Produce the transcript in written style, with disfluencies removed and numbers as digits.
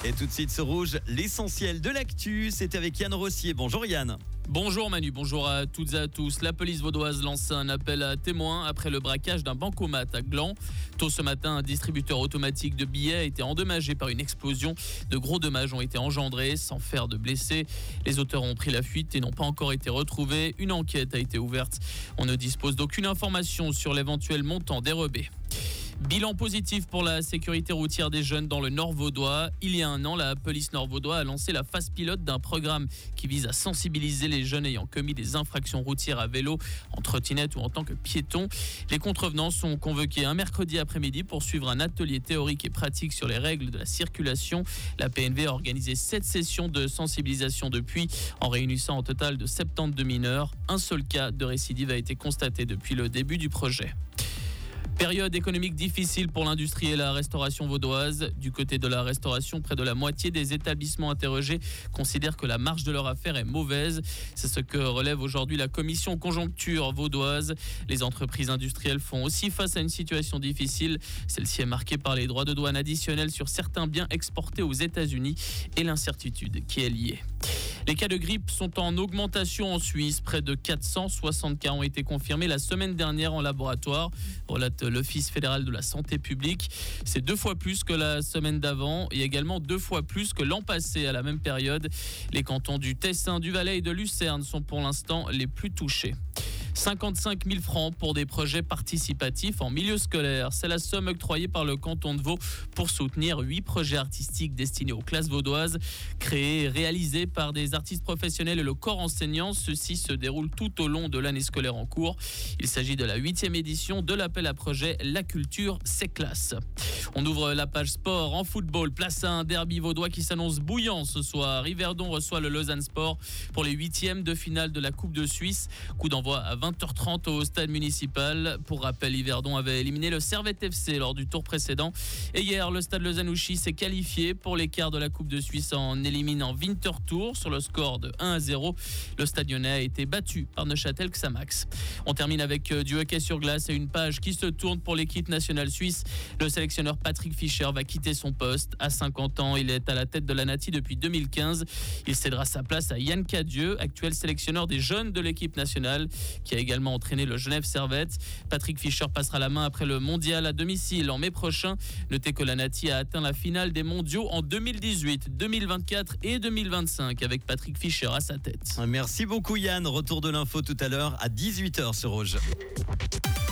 Et tout de suite ce Rouge, l'essentiel de l'actu, c'est avec Yann Rossier. Bonjour Yann. Bonjour Manu, bonjour à toutes et à tous. La police vaudoise lance un appel à témoins après le braquage d'un bancomat à Gland. Tôt ce matin, un distributeur automatique de billets a été endommagé par une explosion. De gros dommages ont été engendrés sans faire de blessés. Les auteurs ont pris la fuite et n'ont pas encore été retrouvés. Une enquête a été ouverte. On ne dispose d'aucune information sur l'éventuel montant dérobé. Bilan positif pour la sécurité routière des jeunes dans le Nord vaudois. Il y a un an, la police Nord vaudois a lancé la phase pilote d'un programme qui vise à sensibiliser les jeunes ayant commis des infractions routières à vélo, en trottinette ou en tant que piéton. Les contrevenants sont convoqués un mercredi après-midi pour suivre un atelier théorique et pratique sur les règles de la circulation. La PNV a organisé 7 sessions de sensibilisation depuis, en réunissant un total de 72 mineurs. Un seul cas de récidive a été constaté depuis le début du projet. Période économique difficile pour l'industrie et la restauration vaudoise. Du côté de la restauration, près de la moitié des établissements interrogés considèrent que la marge de leur affaire est mauvaise. C'est ce que relève aujourd'hui la commission conjoncture vaudoise. Les entreprises industrielles font aussi face à une situation difficile. Celle-ci est marquée par les droits de douane additionnels sur certains biens exportés aux États-Unis et l'incertitude qui est liée. Les cas de grippe sont en augmentation en Suisse. Près de 460 cas ont été confirmés la semaine dernière en laboratoire, relate l'Office fédéral de la santé publique. C'est 2 fois plus que la semaine d'avant et également 2 fois plus que l'an passé à la même période. Les cantons du Tessin, du Valais et de Lucerne sont pour l'instant les plus touchés. 55 000 francs pour des projets participatifs en milieu scolaire. C'est la somme octroyée par le canton de Vaud pour soutenir 8 projets artistiques destinés aux classes vaudoises. Créés et réalisés par des artistes professionnels et le corps enseignant, ceux-ci se déroulent tout au long de l'année scolaire en cours. Il s'agit de la 8e édition de l'appel à projet La Culture, c'est classe. On ouvre la page sport en football. Place à un derby vaudois qui s'annonce bouillant ce soir. Yverdon reçoit le Lausanne Sport pour les 8e de finale de la Coupe de Suisse. Coup d'envoi à 20h30 au stade municipal. Pour rappel, Yverdon avait éliminé le Servette FC lors du tour précédent. Et hier, le stade Lausanne-Ouchy s'est qualifié pour les quarts de la Coupe de Suisse en éliminant Winterthur sur le score de 1-0. Le stade lyonnais a été battu par Neuchâtel Xamax. On termine avec du hockey sur glace et une page qui se tourne pour l'équipe nationale suisse. Le sélectionneur Patrick Fischer va quitter son poste. À 50 ans, il est à la tête de la Nati depuis 2015. Il cédera sa place à Yann Cadieux, actuel sélectionneur des jeunes de l'équipe nationale, qui a également entraîné le Genève Servette. Patrick Fischer passera la main après le mondial à domicile en mai prochain. Notez que la Nati a atteint la finale des mondiaux en 2018, 2024 et 2025 avec Patrick Fischer à sa tête. Merci beaucoup Yann. Retour de l'info tout à l'heure à 18h sur Rouge.